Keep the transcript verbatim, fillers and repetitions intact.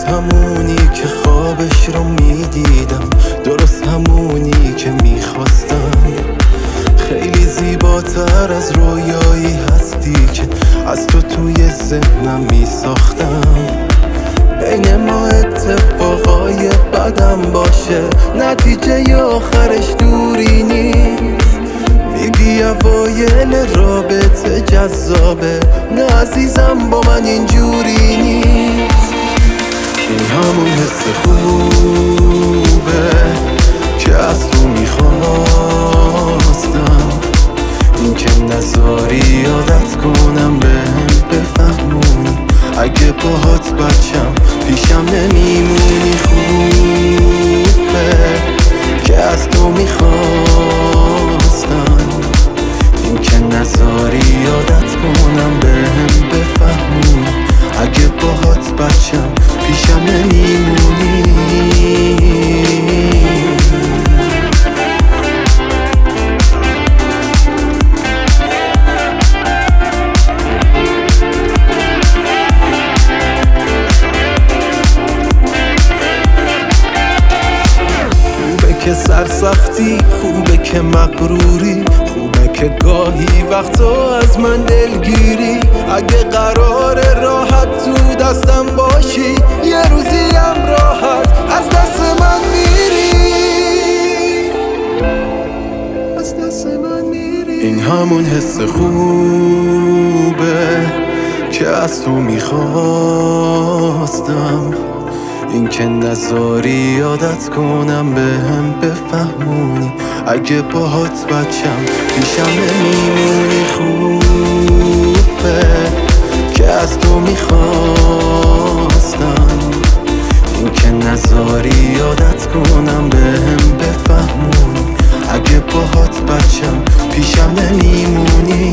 همونی که خوابش رو میدیدم، درست همونی که میخواستم. خیلی زیباتر از رویایی هستی که از تو توی ذهنم میساختم. بین ما اتفاقای بدم باشه، نتیجه آخرش دوری نیست. میگی اوایل رابطه جذابه، نه عزیزم با من اینجوری نیست. این همون حس خوبه که از تو میخواستم، این که نذاری عادت کنم بهم بفهمونی. اگه باهات بچم پیشم نمیمونی. خوبه که از تو میخواستم، این که نذاری عادت کنم بهم بفهمونی. اگه باهات بچم پیشم نمیمونی. که سرسختی، خوبه که مغروری، خوبه که گاهی وقتا از من دلگیری. اگه قرار راحت تو دستم باشی، یه روزی هم راحت از دست من میری، از دست من میری. این همون حس خوبه که از تو میخواستم، این که نذاری عادت کنم بهم بفهمونی. اگه باهات بچم پیشم نمیمونی. خوبه که از تو میخواستم، این که نذاری عادت کنم بهم بفهمونی. اگه باهات بچم پیشم نمیمونی.